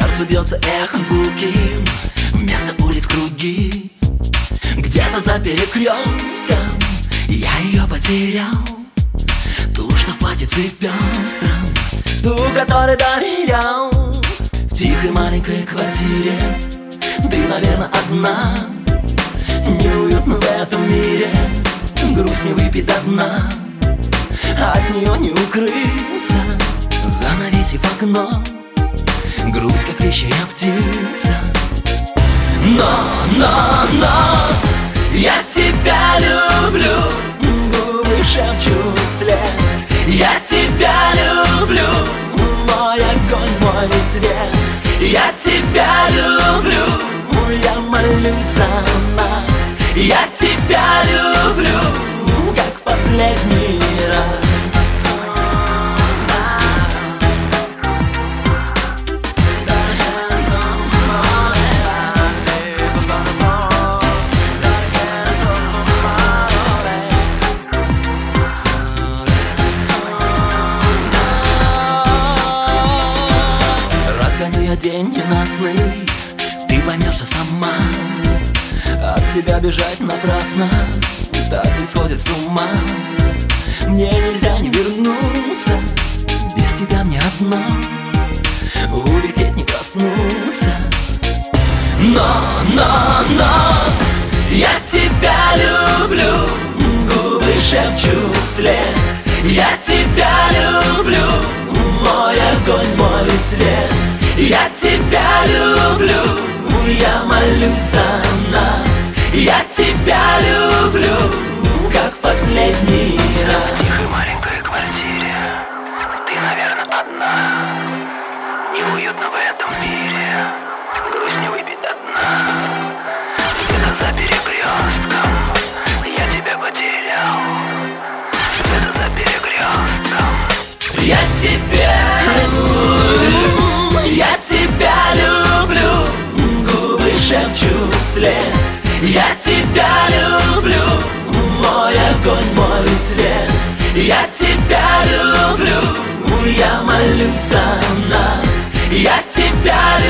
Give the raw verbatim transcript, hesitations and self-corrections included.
сердце бьется эхом гулким, вместо улиц круги. Где-то за перекрестком я ее потерял, ту, что в платьице пестром, ту, которой доверял. В тихой маленькой квартире ты, наверное, одна. Неуютно в этом мире, грусть не выпить до дна. От нее не укрыться, занавесив окно, грусть, как вещая птица. Но, но, но я тебя люблю, губы шепчут вслед. Я тебя люблю, мой огонь, мой свет. Я тебя люблю, я молюсь за нас. Я тебя люблю, как в последний раз. День ненастный, ты поймешь, что сама от себя бежать напрасно, так ведь сходит с ума. Мне нельзя не вернуться, без тебя мне одно, улететь не проснуться. Но, но, но я тебя люблю, губы шепчут вслед. Я тебя люблю, мой огонь, мой свет. Я тебя люблю, я молюсь за нас. Я тебя люблю, как в последний раз. В тихой маленькой квартире ты, наверное, одна. Неуютно в этом мире, грусть не выпить до дна. Где-то за перекрестком я тебя потерял. Где-то за перекрестком я тебя люблю. Я тебя люблю, губы шепчут вслед. Я тебя люблю, мой огонь, мой свет. Я тебя люблю, я молюсь за нас. Я тебя люблю.